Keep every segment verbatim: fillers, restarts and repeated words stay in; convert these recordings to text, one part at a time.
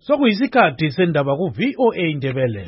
Sokuyisikhathi sendaba ku V O A Indebele.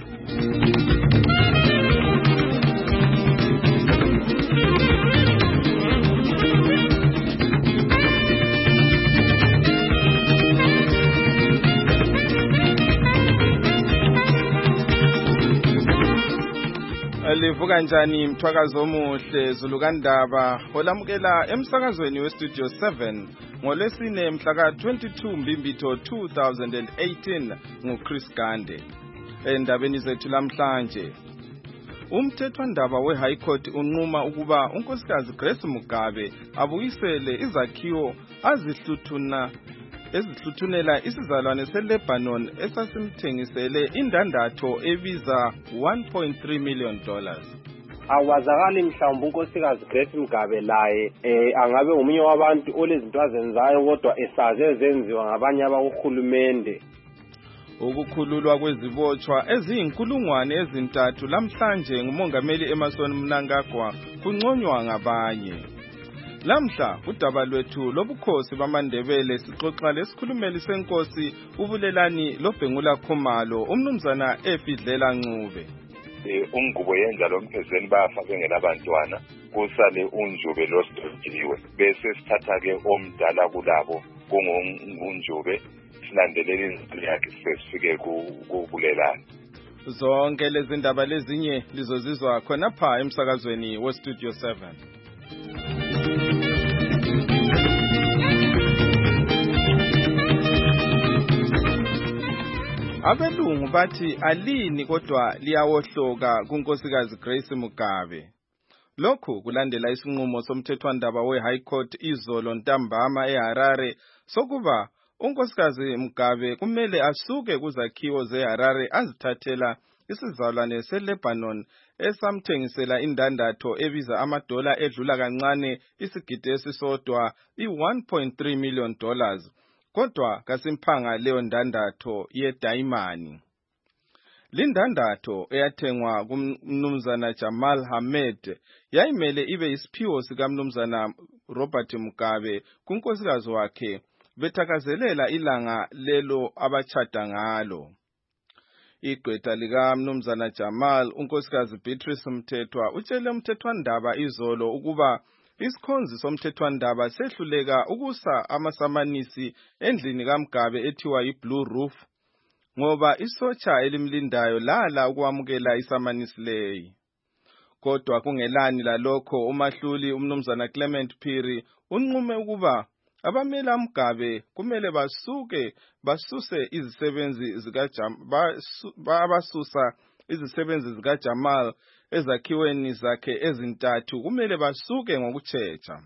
Livuka njani mthwakazo omuhle Zulukandaba olamukela emsakazweni we Studio seven ngolesine mhla ka twenty-two Mbimbitho two thousand eighteen nguChris Gande. Endabeni zethu lamhlanje, umthethwandaba we High Court unquma ukuba unkosikazi Grace Mugabe abuyisele izakhiwo azihluthuna ezihluthunela isizalwane seLebanon esasimthengisele indandatho ebiza one point three million dollars. Awazakali mhlawumbe unkosikazi Grace Mugabe laye eh angabe umunye wabantu olezinto azenzayo kodwa esaze zenziwa ngabanye abakuhulumende. Ukukhululwa kwezibotshwa eziyinkulungwane ezintathu lamhlanje ngumongameli Emmerson Mnangagwa kunconywa ngabanye. Lamhla udaba lwethu lobukhosi bamaNdebele sixoxa lesikhulumeli senkosi ubulelani loBhengula Khumalo umnumzana Efidlela Ncube. Ungubo yenza lo mphezweni bayafake ngelabantwana kusale unjube losithiwe bese sithatha ke omdala kulabo kungunjube silandelela inzalo yakhe sesifike kubulelani. Zonke lezi ndaba lezinye lizozizwa khona pha emsakazweni we Studio seven. Abelungu bathi alini kodwa liyawohloka kunkosikazi Grace Mugabe. Lokhu kulandela isinqumo somthethwandaba we High Court izolo ntambama eHarare sokuba unkosikazi Mugabe kumele asuke kuzakhiwo zeHarare azithathela isizalwane seLebanon esamthengisela indandatho ebiza amadola edlula kancane isigidi esisodwa i one point three million dollars. Kodwa kasimphanga leyo ndandatho yedayimani. Lindandatho eyathengwa kumnumzana Jamal Hamed yayimele ibe isiphiwo sikamnumzana Robert Mugabe kunkosikazi wakhe bethakazelela ilanga lelo abachata ngalo. Igqwetha lika mnumzana Jamal unkosikazi Beatrice Mthethwa utshele umthethwandaba izolo ukuba isikhonzi somthethwandaba sehluleka ukusa amasamanisi endlini kaMgabe ethiwa yiBlue Roof ngoba isotsha elimlindayo lala ukwamukela isamanisi leyi. Kodwa kungelani lalokho umahluli umnumzana Clement Phiri unqume ukuba abamela Mugabe kumele basuke basuse izisebenzi zika abasusa izisebenzi zika Jamal ezakhiweni zakhe ezintathu kumele basuke ngokutshecha.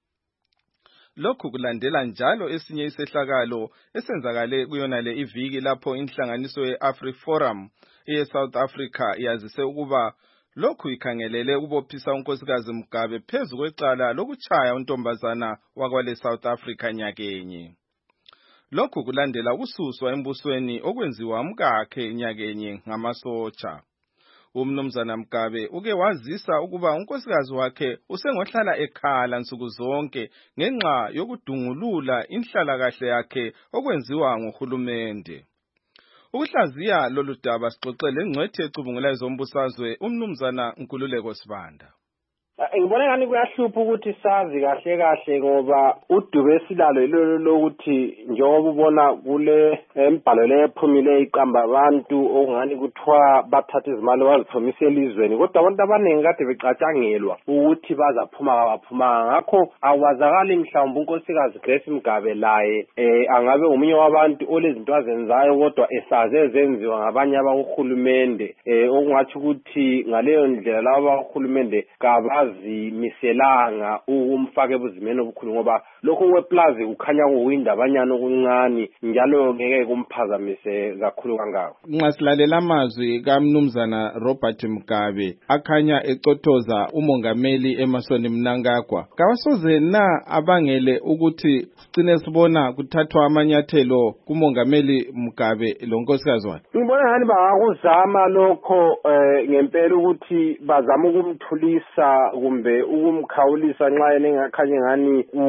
Lokhu kulandela njalo esinye isehlakalo esenzakale kuyona le iviki lapho inhlanganiso ye-AfriForum ye-South Africa yazise ukuba lokhu ikhangelele ukubophisa unkosikazi Mugabe phezu kwecala lokuchaya untombazana wakwale South Africa nyakenye. Lokhu kulandela ukususwa embusweni okwenziwa umkakhe nyakenye ngamasotsha. Umnumzana Mugabe uke wazisa ukuba unkosikazi wakhe usengohlala ekhala nsuku zonke ngenxa yokudungulula inhlalakahle yakhe okwenziwa nguhulumende. Ukuhlaziya lolu daba sixoxele ngcwethe ecubungula ezombusazwe umnumzana Nkululeko Sibanda. Ngibona ngani kuyahlupha ukuthi sazi kahle kahle ngoba udube silalo lelo lokuthi njengoba ubona kule embhalo lephumile iqamba abantu okungani kuthiwa bathatha izimali baziphomise elizweni kodwa abantu abaningi kade becatshangelwa ukuthi bazaphuma kabaphuma. Ngakho awazakali mhlawumbe unkosikazi Grace Mugabe laye eh angabe umunye wabantu olezinto azenzayo kodwa esaze zenziwa ngabanye abakuhulumende eh okungathi ukuthi ngaleyo ndlela laba abakuhulumende kabazi zimiselanga ukumfaka ebuzimeni obukhulu ngoba lokho kweplazi ukhanya kuwindabanyana okuncane njalo ngeke kumphazamise kakhulu kangako. Nxa silalela amazwi kaMnumzana Robert Mugabe akhanya ecothoza umongameli Emmerson Mnangagwa, kawasoze na abangele ukuthi sicine sibona kuthathwa amanyathelo kumongameli Mugabe lonkosikazi wakhe? Ngibona ngani bangakuzama lokho ngempela ukuthi bazama ukumthulisa kumbe ukumkhawulisa nxa yena engakhanye ngani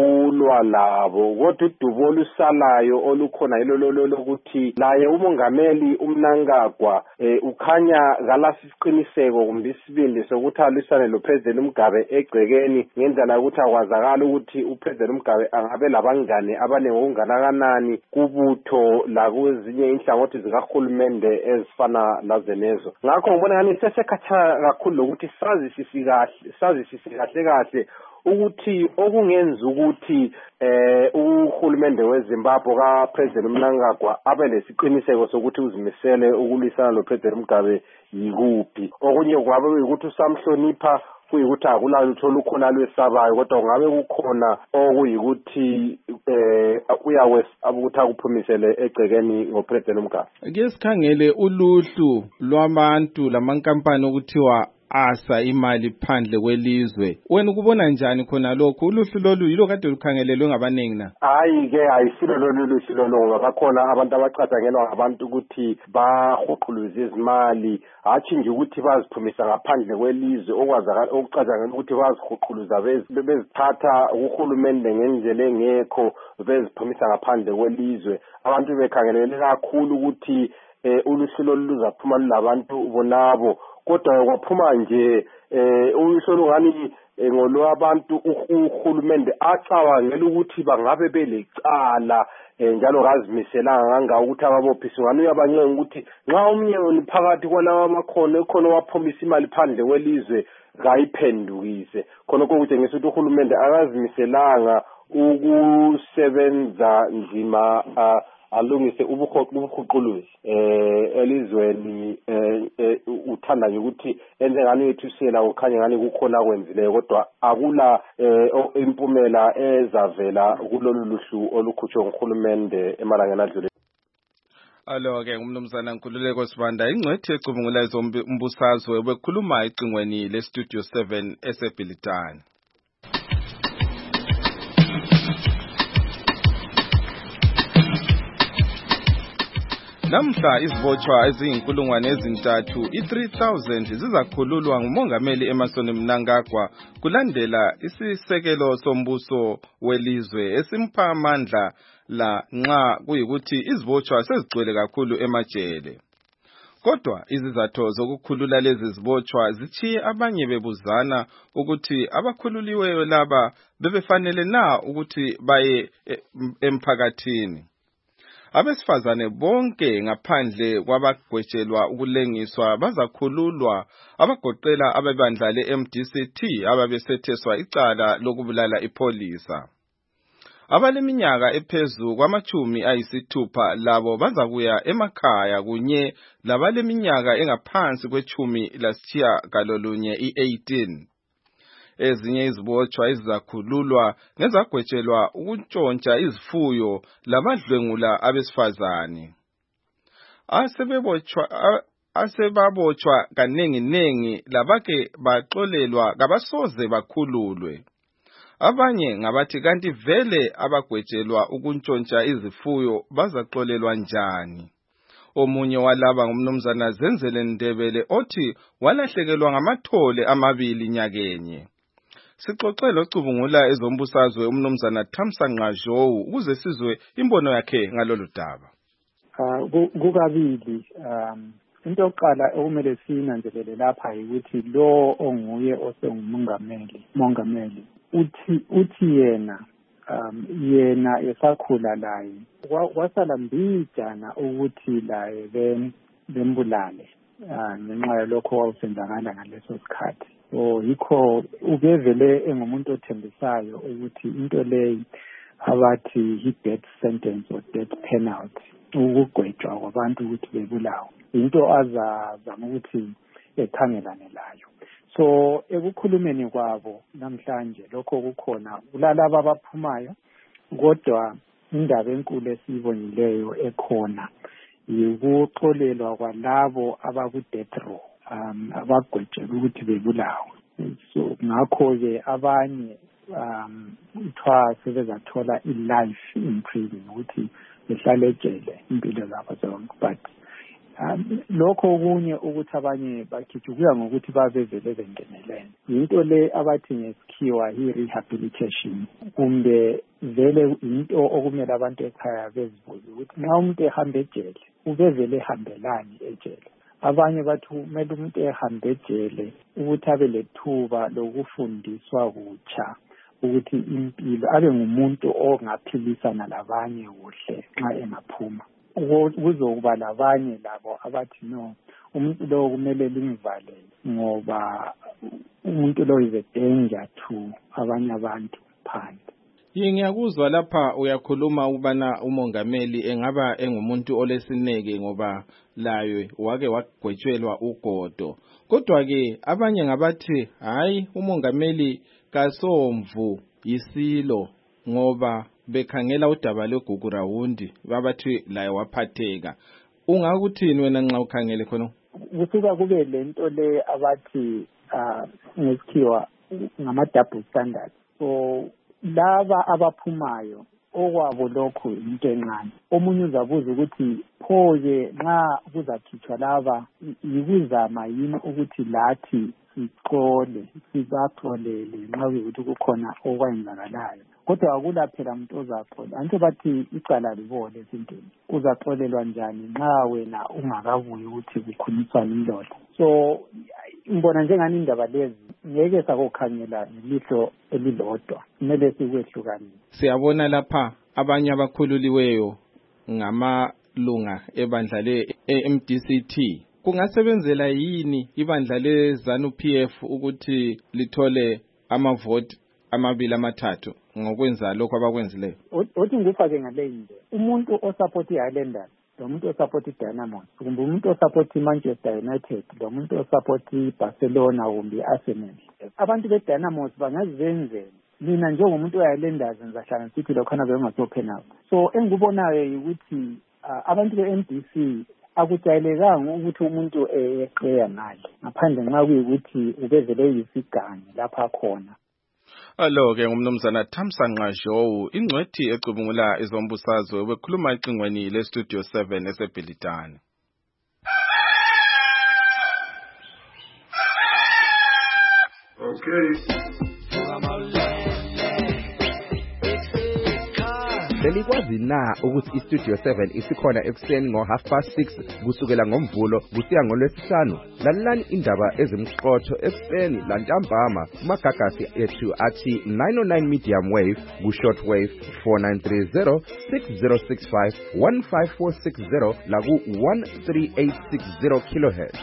kulwa labo kodwa udubo olusalayo olukhona yilolo lokuthi laye umongameli uMnangagwa ukhanya kalasi isiqiniseko kumbe isibindi sokuthi alisane lo President Mugabe egcekeni ngendlela ukuthi akwazakala ukuthi uPresident Mugabe angabe labangane abanenge okungakanani kubutho la kwezinye inhlangothi zikahulumende ezifana lazenezo. Ngakho ngibona ngani sesekhatha kakhulu ukuthi sazi sisikahle sazi sisikahle kahle ukuthi okungenza ukuthi eh uhulumende weZimbabwe ka President Mnangagwa abe lesiqiniseko sokuthi uzimisele ukulwisana lo President Mugabe yikuphi. Okunye kwabe ukuthi usamhlonipha kuyikuthi akulalo utho lukhona lwesabayo kodwa ngabe kukhona okuyikuthi eh uyawesa ukuthi akuphumisele egcekeni ngoPresident Mugabe. Ke sikhangele uluhlu lwabantu lamankampani okuthiwa asa imali phandle kwelizwe. Wena ukubona njani khona lokho? Uluhlu lolu yilo kade lukhangelelwe ngabanengi na? Hayi ke ayisilo lolu luhlu lolu ngoba bakhona abantu abacatshangelwa ngabantu ukuthi bahuquluza izimali, hathi nje ukuthi baziphumisa ngaphandle kwelizwe okwazakala okucatshangela ukuthi bazihuquluza bezithatha uhulumende ngendlela engekho beziphumisa ngaphandle kwelizwe. Abantu bekhangelele kakhulu ukuthi uluhlu lolu luzaphuma labantu bonabo. Kodwa kwaphuma nje eh uyisolo ngani ngolwabantu uhulumende acabangela ukuthi bangabe belecala njalo kazimiselanga kanga ukuthi ababophisi ngani uyabancenga ukuthi nxa umnye phakathi kwalawa amakhono ekhona waphumisa imali phandle kwelizwe kayiphendukise khona kokutshengisa ukuthi uhulumende akazimiselanga ukusebenza nzima alungise ubuhuquluzi eh elizweni eh uthanda nje ukuthi enze ngani wethusela ukhanye ngani kukhona kwenzileyo kodwa akula impumela ezavela kulolu luhlu olukhutshwe nguhulumende emalangeni adlule. Alo ke umnumzana Nkululeko Sibanda ingcwethi ecubungula izombusazwe bekhuluma icingweni le Studio seven eseBhilitane. Namhla izibotshwa eziyinkulungwane ezintathu i-three thousand zizakhululwa ngumongameli Emmerson Mnangagwa kulandela isisekelo sombuso welizwe esimpha amandla la nxa kuyikuthi izibotshwa sezigcwele kakhulu emajele. Kodwa izizatho zokukhulula lezi zibotshwa zichiye abanye bebuzana ukuthi abakhululiweyo laba bebefanele na ukuthi baye emphakathini. Abesifazane bonke ngaphandle kwabagwetshelwa ukulengiswa bazakhululwa abagoqela abebandla le-M D C T ababesetheswa icala lokubulala ipolisa. Abaleminyaka ephezulu kwamachumi ayisithupha labo bazakuya emakhaya kunye labaleminyaka engaphansi kwechumi lasitshiya galolunye i-eighteen. Ezinye izibotshwa ezizakhululwa ngezagwetshelwa ukuntshontsha izifuyo labadlwengula abesifazane. Asebebotshwa asebabotshwa kanengi nengi labake baxolelwa kabasoze bakhululwe. Abanye ngabathi kanti vele abagwetshelwa ukuntshontsha izifuyo bazaxolelwa njani. Omunye walaba ngumnumzana Zenzele Ndebele othi walahlekelwa ngamathole amabili nyakenye. Sixoxe locubungula ezombusazwe umnumzana Thamsanqa Zhou ukuze sizwe imbono yakhe ngalolu daba. Ah kukabili um into yokuqala okumele sinanzelele lapha ukuthi lo onguye osengumongameli mongameli uthi uthi yena um yena esakhula laye wasala mbijana ukuthi laye bembulale ngenxa yalokho kwasenzakala ngaleso sikhathi. So yikho ubevele engumuntu othembisayo ukuthi into leyo abathi i-death sentence or death penalty ukugwetshwa kwabantu ukuthi bebulawe into azazama ukuthi ekhangelane layo. So ekukhulumeni kwabo namhlanje lokho kukhona kulalabo abaphumayo kodwa indaba enkulu esibonileyo ekhona yikuxolelwa kwalabo abaku-death row um abagwetshelwe ukuthi bebulawe. So ngakho ke abanye um kuthiwa sebezathola i-life in prison ukuthi behlale ejele impilo zabo zonke, but lokho okunye ukuthi abanye bakhijukuya ngokuthi babevele bengenelene into le abathi ngesikhiwa i-rehabilitation kumbe vele into okumele abantu ekhaya bezibuze ukuthi nxa umuntu ehamba ejele ubevele ehambelani ejele. Abanye bathi kumele umuntu ehambe ejele ukuthi abe lethuba lokufundiswa kutsha ukuthi impilo abe ngumuntu ongaphilisana labanye kuhle nxa engaphuma. Kuzokuba labanye labo abathi no umuntu lo kumele limvale ngoba umuntu lo is a danger to abanye abantu phandle. Ye ngiyakuzwa lapha uyakhuluma ubana umongameli engaba engumuntu olesineke ngoba layo wake wagwetshelwa ugodo. Kodwa ke abanye ngabathi hayi umongameli kasomvu yisilo ngoba bekhangela udaba lweGugurawundi babathi laye waphatheka. Ungakuthini wena nxa ukhangele khona? Kusuka kube lento le abathi ngesikhiwa ngama double standards. So laba abaphumayo okwabo lokho into encane. Omunye uzabuza ukuthi pho-ke nxa kuzakhitshwa laba yikuzama yini ukuthi lathi sicole sibaxolele nxa kuyikuthi kukhona okwenzakalayo. Kodwa akula phela umuntu ozaxola. Anto bathi icala libole esintweni. Uzaxolelwa njani nxa wena ungakabuyi ukuthi kukhulunyiswane indoda. So ngibona njengani indaba lezi ngeke sakukhangela ngelihlo elilodwa. Kumele sikwehlukanise. Siyabona lapha abanye abakhululiweyo ngamalunga ebandla le-M D C T. Kungasebenzela yini ibandla le-ZANU P F ukuthi lithole amavoti amabili amathathu ngokwenza lokho abakwenzileyo? Othi ngifake ngale into. Umuntu osupport iHighlanders, lomuntu osupport iDynamos, kumbe umuntu osupport iManchester United, lomuntu osupport iBarcelona kumbe iArsenal. Abantu beDynamos bangazenzela. Mina njengomuntu oHighlanders ngizahlala ngithi lokhana bengasophena. So engikubonayo ukuthi abantu be-M D C akujayelekanga ukuthi umuntu eqeya ngale ngaphandle nxa kuyikuthi ubevele yisigange lapha khona. Alo ke ngumnumzana Thamsanqa Jowu ingcwethi ecubungula izombusazwe bekhuluma ixingweni le Studio seven eseBhilitane. Okay. Selikwazi na ukuthi iStudio seven isikhona ekuseni ngo half past six kusukela ngomvulo kusiya ngolwesihlanu. Lalelani indaba ezimqotho ekuseni lantambama kumagagasi ethu athi nine oh nine medium wave ku short wave four nine three zero six zero six five one five four six zero la ku one three eight six zero kilohertz.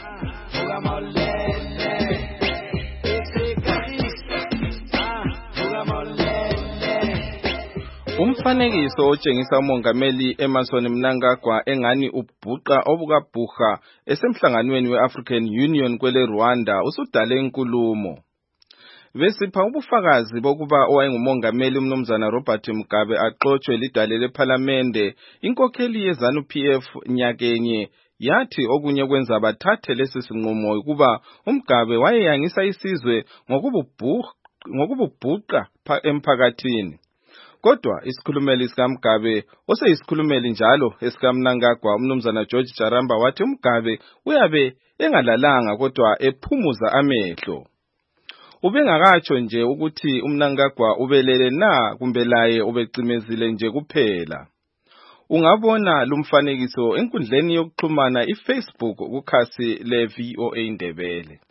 Umfanekiso otshengisa umongameli Emmerson Mnangagwa engani ubhuqa obukabhuqa esemhlanganweni weAfrican Union kwele Rwanda usudale inkulumo. Besipha ubufakazi bokuba owayengumongameli umnumzana Robert Mugabe axotshwe lidale leParliamente. Inkokheli yeZANU P F nyakenye yathi okunye kwenza bathathe lesi sinqumo ukuba uMugabe wayeyangisa isizwe ngokububhuqa ngokububhuqa emphakathini. Kodwa isikhulumeli sikaMugabe oseyisikhulumeli njalo esikaMnangagwa umnumzana George Jaramba wathi uMugabe uyabe engalalanga kodwa ephumuza amehlo. Ubengakatsho nje ukuthi uMnangagwa ubelele na kumbe laye ubecimezile nje kuphela. Ungabona lumfanekiso enkundleni yokuxhumana iFacebook kukhasi le V O A Ndebele.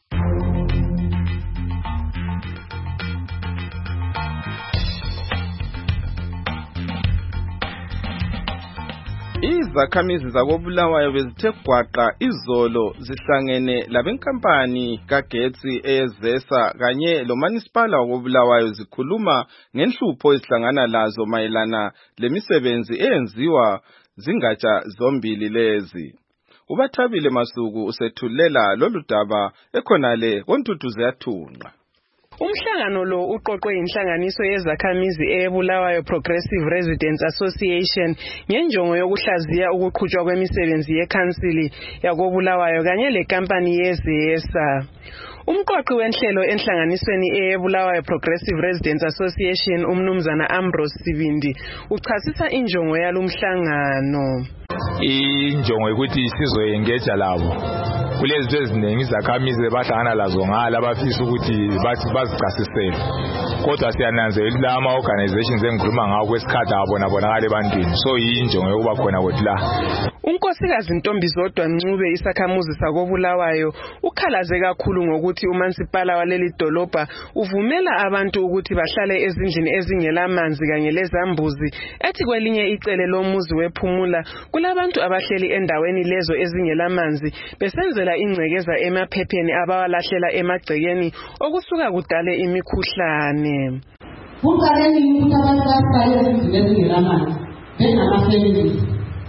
Izakhamizi zakoBulawayo bezithe gwaqa izolo zihlangene labenkampani kagetsi ezesa kanye loMunicipal wakoBulawayo zikhuluma ngenhlupho ezihlangana lazo mayelana lemisebenzi eyenziwa zingatsha zombili lezi. Ubathabile Masuku usethulela lolu daba ekhonale koNtuthu ziyathunqa. Umhlangano lo uqoqwe inhlanganiso yezakhamizi eBulawayo Progressive Residents Association ngenjongo yokuhlaziya ukuqhutshwa kwemisebenzi yekhansili yakoBulawayo kanye lekampani yeZesa. Umqoqi wenhlelo enhlanganisweni eBulawayo Progressive Residents Association umnumzana Ambrose Sibindi uchasisa injongo yalomhlangano. Injongo ukuthi sizoyengeja labo kulezi eziningi izakhamizi bahlangana lazo ngala abafisa ukuthi bazicasisele, kodwa siyananzelela la ama organizations engikhuluma ngawo kwesikhathi abona bonakala ebantwini, so injongo yokuba khona kwethu la. Unkosikazi Ntombizodwa Ncube isakhamuzi sakoBulawayo ukhalaze kakhulu ngokuthi umansipala waleli dolobha uvumela abantu ukuthi bahlale ezindlini ezingelamanzi kanye lezambuzi, ethi kwelinye icele lomuzi wephumula kulabantu abahleli endaweni lezo ezingelamanzi besenzela ingcekeza emaphepheni abawalahlela emagcekeni okusuka kudale imikhuhlane. Kuqaleni ukuthi abantu bahlale ezindlini ezingelamanzi bengamafamilies.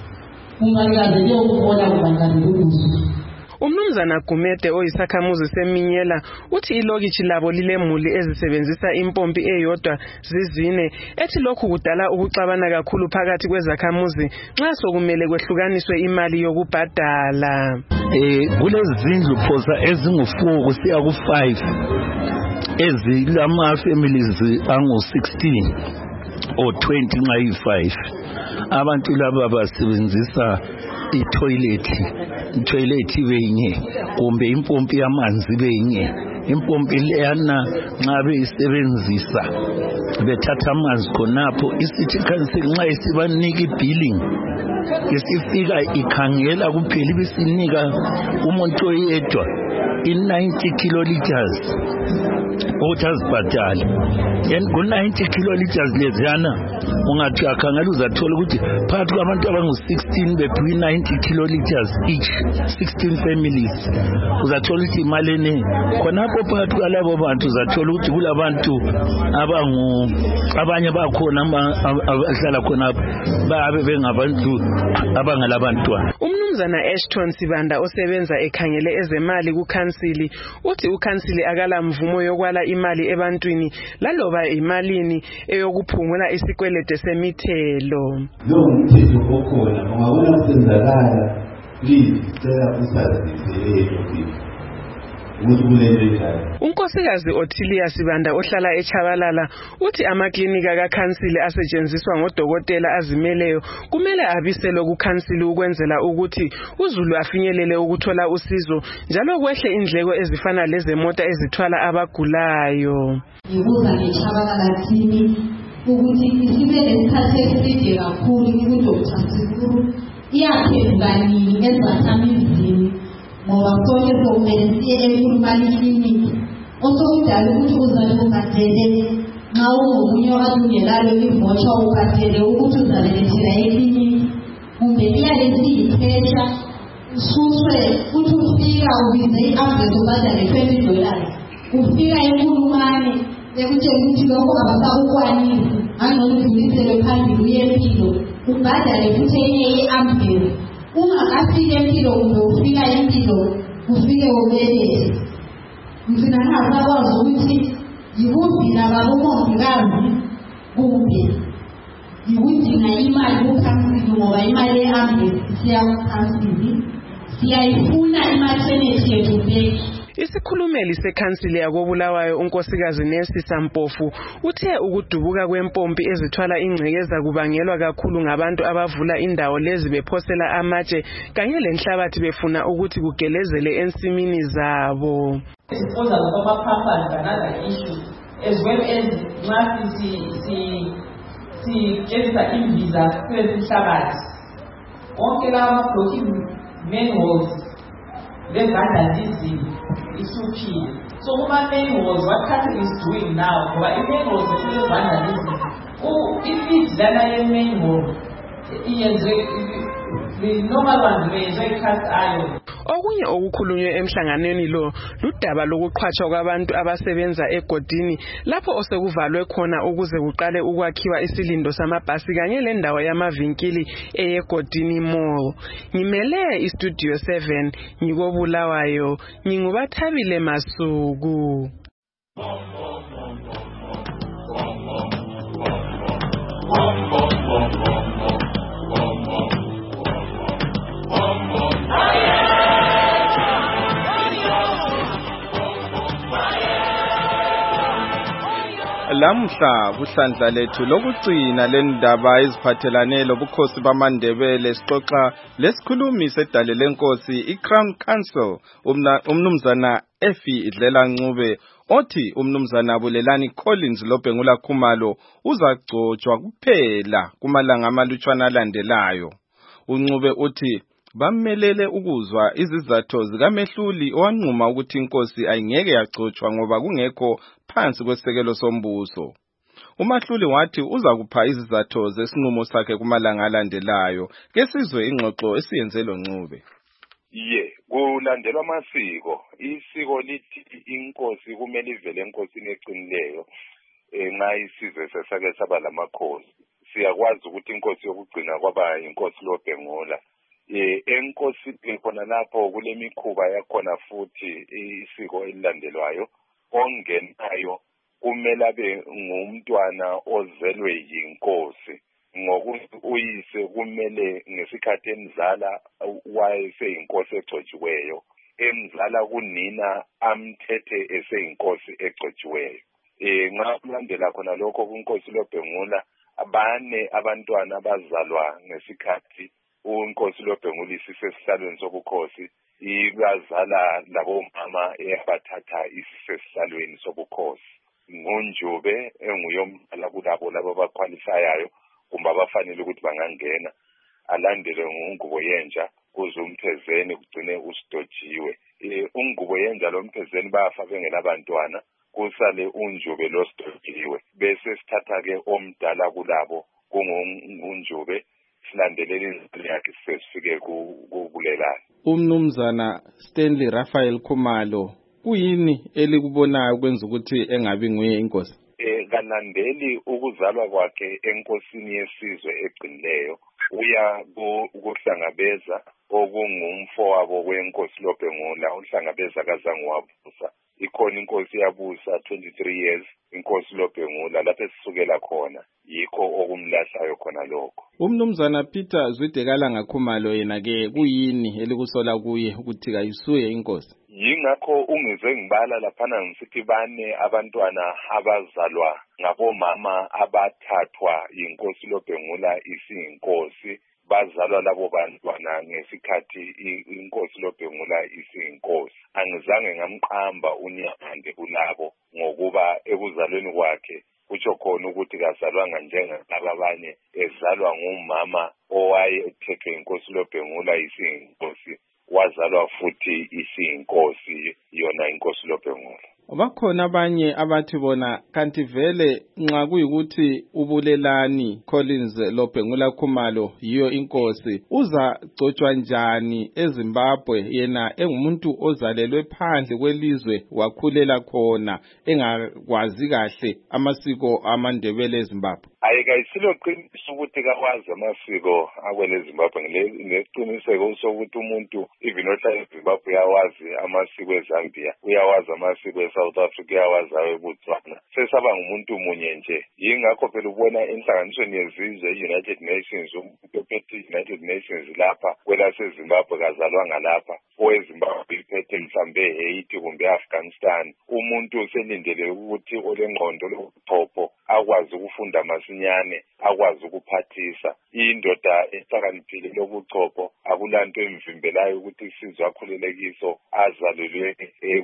Umnumzana Gumede oyisakhamuzi seminyela uthi ilokitshi labo lilemuli ezisebenzisa impompi eyodwa zizine, ethi lokhu kudala ukuxabana kakhulu phakathi kwezakhamuzi nxa sokumele kwehlukaniswe imali yokubhadala. Eh kulezi zindlu phosa ezingu four kusiya ku five ezilama families angu sixteen or twenty nxa yi five. Abantu laba basebenzisa itoilet itoilet benye kumbe impompi yamanzi benye. Impompi leyana nxa beyisebenzisa bethatha amanzi khonapho isithi council nxa isibanika billing isifika ikhangela kuphela ibisinika umuntu oyedwa in ninety kiloliters otazibhadala. And ku ninety kiloliters leziyana ungathi akhangela uzathola ukuthi phakathi kwabantu abangu sixteen bephiwe ninety kiloliters each, sixteen families. Uzathola ukuthi imali ene khonapho phakathi kwalabo bantu uzathola ukuthi kulabantu abangu abanye bakhona abahlala khonapho babe bengabantu abangalabantwana. Umnumzana Ashton Sibanda osebenza ekhangele ezemali kukansili uthi ukansili akala mvumo yokwala imali ebantwini laloba imalini eyokuphungula isikwelede semithelo. Lo mthetho okhona ungabona senzakala, please cela usazise Unkosikazi Othilia Sibanda ohlala eChabalala uthi amaklinika kakhansili asetshenziswa ngodokotela azimeleyo kumele abiselwe kukhansili ukwenzela ukuthi uzulu afinyelele ukuthola usizo njalo kwehle indleko ezifana lezemota ezithwala abagulayo. Ngibuza ngeChabalala kimi ukuthi isibe lesikhathi eside kakhulu ukudokotha Sikuru iyaphendula nini ezathamizini ngoba sonke sokumenziye ekulumali clinic osokudala ukuthi uzale ukadele nxa ungomunye wakalungelalo ivocha ukadele ukuthi uzalelethela eklinik kumbe iyalesiyiphetha ususwe ukuthi ufika ubize i-ambulance ubadale twenty dollars ufika enkulumane ekutshela ukuthi lokho abasakukwanisi angcono udluliselwe phambili uyempilo ubadale futhi enye i-ambulance. Ungakafika empilo kumbe ufika empilo ufike ubelele. Mfina ngazakwazi ukuthi yikudinga babomongikazi kumbe yikudinga imali kukhansili ngoba imali eambulance siya kukhansili siyayifuna imaternity yethu beki. Isikhulumeli sekhansili yakoBulawayo unkosikazi Nancy Sampofu uthe ukudubuka kwempompi ezithwala ingcekeza kubangelwa kakhulu ngabantu abavula indawo lezi bephosela amatshe kanye lenhlabathi befuna ukuthi kugelezele ensimini zabo. Disposal of our purpose is another issue, as well as nxa si si geza imbiza kwezinhlabathi. Onke lawa blocking manholes le-vandalism isuphile. So uma manholes, what country is doing now? Ngoba i-manholes before vandalism. If lana ye-manhole iyenze the normal ones benze cast iron. Okunye okukhulunywe emhlanganweni lo ludaba lokuqhwatshwa kwabantu abasebenza egodini lapho osekuvalwe khona ukuze kuqale ukwakhiwa isilindo samabhasi kanye lendawo yamavinkili eyegodini mall. Ngimele istudio seven ngikoBulawayo, ngingubathabile Masuku. Lamhla kuhlandla lethu lokugcina lendaba eziphathelane lobukhosi bamaNdebele sixoxa lesikhulumi sedale lenkosi iCrown Council umnumzana Effie Idlela Ncube othi umnumzana Bulelani Collins Lobhengula Khumalo uzagcotshwa kuphela kumalanga amalutshwana alandelayo. uNcube uthi bamelele ukuzwa izizathu zikamehluli owanquma ukuthi inkosi ayingeke yagcotshwa ngoba kungekho phansi kwesekelo sombuso. uMahluli wathi uza kupha izizathu zesinqumo sakhe kumalanga alandelayo. Ke sizwe ingxoxo esiyenze lo Ncube. Ye, kulandelwa amasiko. Isiko lithi inkosi kumele ivele enkosini eqinileyo nxa isizwe sesake saba lamakhosi. Siyakwazi ukuthi inkosi yokugcina kwaba inkosi Lobhengula. Eh enkosi khona lapho kulemikhuba yakhona futhi isiko elilandelwayo ongenayo kumele abe ngumntwana ozelwe yinkosi ngokuthi uyise kumele ngesikhathi emzala wayeseyinkosi egcotshiweyo emzala kunina amthethe eseyinkosi egcotshiweyo. Eh nxa kulandela khona lokho kunkosi Lobhengula abane abantwana abazalwa ngesikhathi uNkosi Lobhengula isisesihlalweni sobukhosi ibazala labomama eyabathatha isisesihlalweni sobukhosi. Ngonjube enguyomdala kulabo labo abakhwalifayayo kumbe abafanele ukuthi bangangena alandele nguNgubo Yenja kuze uMthezeni kugcine uSidojiwe. Eh uNgubo Yenja lo Mthezeni bafa bengelabantwana kusale uNjube lo Sidojiwe bese sithatha ke omdala kulabo kunguNjube silandelela izindlela yakhe sesifike kubulelani. Umnumzana Stanley Raphael Khumalo kuyini elikubonayo kwenza ukuthi engabi nguye inkosi? Eh kalandeli ukuzalwa kwakhe enkosini yesizwe eqinileyo uya ukuhlangabeza okungumfowabo wenkosi Lobhengula uhlangabeza kazange wabusa. Ikhona inkosi yabusa twenty-three years inkosi Lobhengula lapho esisukela khona yikho okumlahlayo khona lokho. Umnumzana Peter Zwidekala ngaKhumalo yena ke kuyini elikusola kuye ukuthi kayisuye inkosi? Yingakho ungizwe ngibala laphana ngisithi bane abantwana abazalwa ngabomama abathathwa inkosi Lobhengula isiyinkosi bazalwa labo bantwana ngesikhathi inkosi Lobhengula isiyinkosi. Angizange ngamqamba uNyande kulabo ngokuba ekuzalweni kwakhe kutsho khona ukuthi kazalwanga njengabo abanye ezalwa ngumama owayethethwe inkosi Lobhengula isiyinkosi wazalwa futhi isiyinkosi yona inkosi Lobhengula. Bakhona abanye abathi bona kanti vele nxa kuyikuthi uBulelani Collins Lobhengula Khumalo yiyo inkosi uza gcotshwa njani eZimbabwe yena engumuntu ozalelwe phandle kwelizwe wakhulela khona engakwazi kahle amasiko amaNdebele eZimbabwe? Ayikayisilo qiniso ukuthi kawazi amasiko akwele Zimbabwe ngeqiniseko sokuthi umuntu even ohlala eZimbabwe uyawazi amasiko eZambia uyawazi amasiko eSouth Africa uyawazi aweBotswana sesaba ngumuntu munye nje. Yingakho phela ubona enhlanganisweni yezizwe United Nations umuntu ophethe United Nations lapha kwelaseZimbabwe kazalwanga lapha oweZimbabwe iphethe mhlambe Haiti kumbe Afghanistan umuntu uselindele ukuthi olengqondo lokuthopho akwazi ukufunda masinyane akwazi ukuphathisa indoda ehlakaniphile lobuchopho akulanto emvimbelayo ukuthi isizwe akhulelekiso azalelwe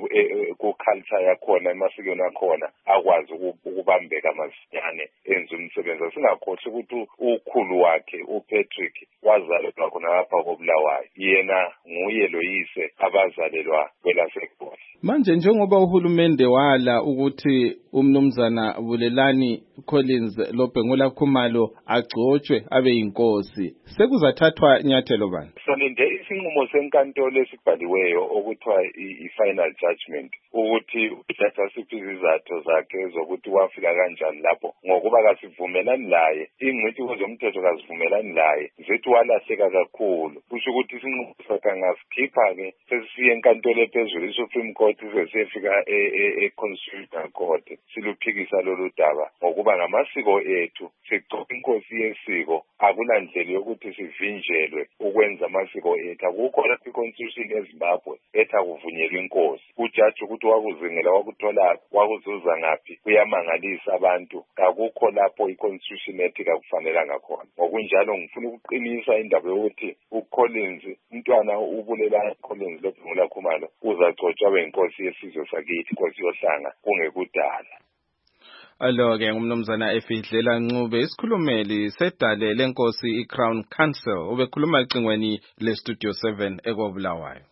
ku culture yakhona emasikweni akhona akwazi ukubambeka masinyane enza umsebenzi. Singakhohle ukuthi ukhulu wakhe uPatrick wazalelwa khona lapha koBulawayo yena nguye loyise abazalelwa kwelaseGoli. Manje njengoba uhulumende wala ukuthi umnumzana Bulelani Collins Lobhengula Khumalo agcotshwe abe inkosi sekuzathathwa inyathelo bani? Salinde isinqumo senkantolo esibhaliweyo okuthiwa i-final judgment ukuthi uthatha siphi izizathu zakhe zokuthi wafika kanjani lapho ngokuba kasivumelani laye ingqithi kwezomthetho kazivumelani laye zithi walahleka kakhulu kusho ukuthi isinqumo sakhe ngasikhipha-ke sesisiye enkantolo ephezulu i-Supreme Court sesiyefika e-Constitutional Court siluphikisa lolu daba ngokuba ngamasiko ethu sigcoka inkosi yesiko akulandlela yokuthi sivinjelwe ukwenza amasiko ethu akukho lapho i-Constitution eZimbabwe ethi akuvunyelwa inkosi ujaji ukuthi wakuzingela wakuthola wakuzuza ngaphi kuyamangalisa abantu akukho lapho i-Constitution ethi kakufanelanga khona ngokunjalo ngifuna ukuqinisa indaba yokuthi uCollins umntwana ubulela Collins Lobhengula Khumalo uzagcotshwa wenkosi yesizwe sakithi inkosi yohlanga kungekudala. Alo-ke ngumnumzana Efidlela Ncube isikhulumeli sedale lenkosi i-Crown Council ubekhuluma ecingweni le-Studio seven ekobulawayo.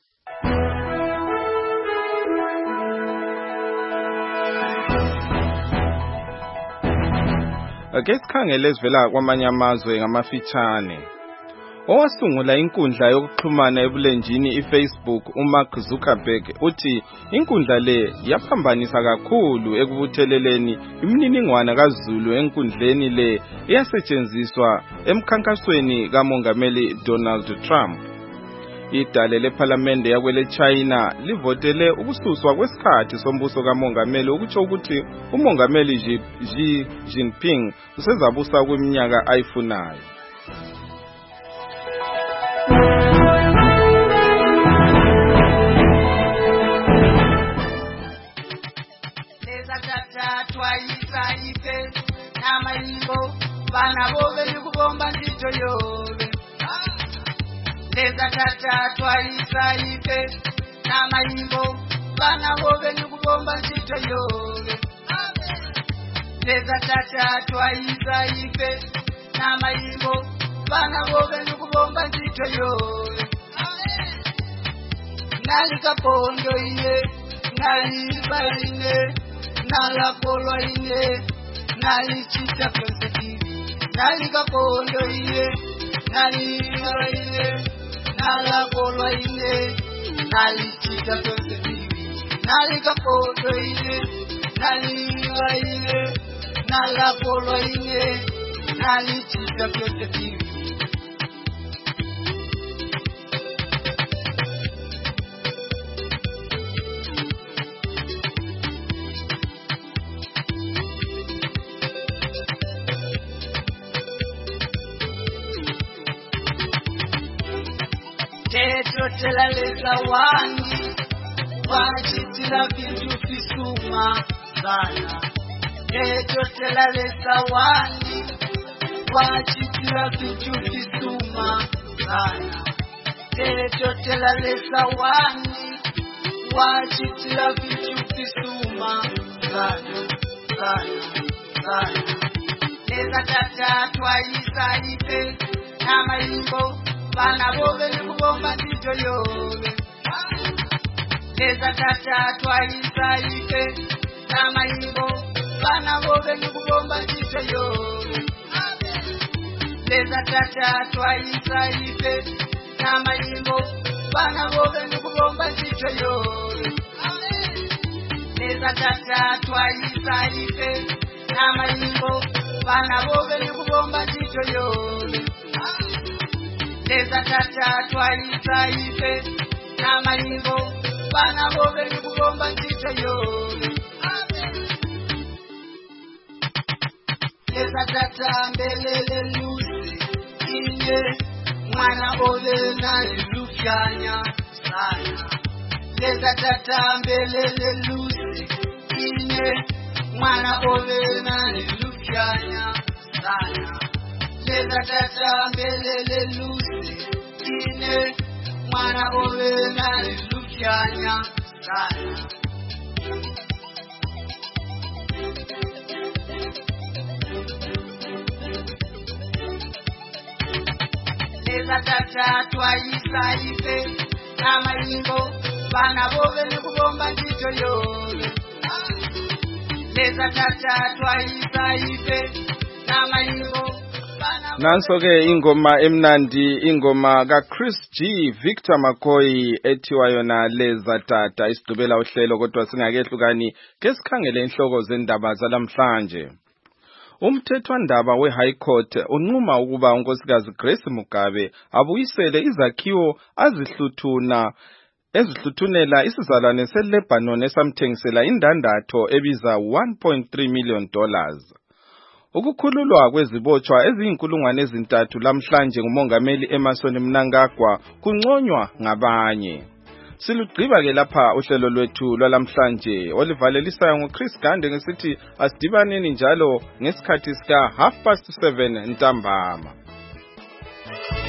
Ake sikhangele ezivela kwamanye amazwe ngamafitshane. Owasungula inkundla yokuxhumana ebulenjini iFacebook uMark Zuckerberg uthi inkundla le yaphambanisa kakhulu ekubutheleleni imininingwane kaZulu enkundleni le eyasetshenziswa emkhankasweni kaMongameli Donald Trump. Idale lePhalamende yakwele China livotele ukususwa kwesikhathi sombuso kaMongameli ukutsho ukuthi uMongameli Xi Jinping usezabusa kweminyaka ayifunayo. Bana bobe nikubomba ndito yobe Leza tata twaisa ife na mayimbo Bana bobe nikubomba ndito yobe Leza tata twaisa ife na mayimbo Bana bobe nikubomba ndito yobe Nali kapondo iye Nali baine Nala polo iye Nali chita konseti Nali kapondo iye, nali iye, nala polo iye, nali chita tonse tivi. Nali kapondo iye, nali iye, nala polo iye, nali chita tonse tivi. Teto tela leza wani Wachitila vitu fisuma sana Teto tela leza wani Wachitila vitu fisuma sana Teto tela leza wani Wachitila vitu fisuma sana Sana Sana Leza tata twaisa ife Nama imbo Bana bobe nikubomba ndito yobe Leza tata twaisa ife na mayimbo Bana bobe nikubomba ndito yobe Leza tata twaisa ife na mayimbo Bana bobe nikubomba ndito yobe Leza tata twaisa ife na mayimbo Bana bobe nikubomba ndito yobe Leza tata twaisa ife na mayimbo Bana bobe nikubomba ndito yobe Leza tata mbelele lusi Inye mwana bobe na lufyanya sana Leza tata mbelele lusi Inye mwana bobe na lufyanya sana Leza tata mbelele lusi Ine mwana bobe na lufyanya sana Leza tata twaisa ife na mayimbo Bana bobe nikubomba ndito yobe lezathathathwa yisayife namayingo. Nanso-ke ingoma emnandi, ingoma kaChris G Victor McCoy ethiwa yona Leza Tata, isigqibela uhlelo kodwa singakehlukani ke sikhangele inhloko zendaba zalamhlanje. Umthethwandaba we-High Court unquma ukuba unkosikazi Grace Mugabe abuyisele izakhiwo azihluthuna ezihluthunela isizalwane seLebanon esamthengisela indandatho ebiza one point three million dollars. Ukukhululwa kwezibotshwa eziyinkulungwane ezintathu lamhlanje ngumongameli Emmerson Mnangagwa kunconywa ngabanye. Silugqiba ke lapha uhlelo lwethu lwalamhlanje olivalelisayo nguChris Gande ngesithi asidibaneni njalo ngesikhathi sika half past seven ntambama.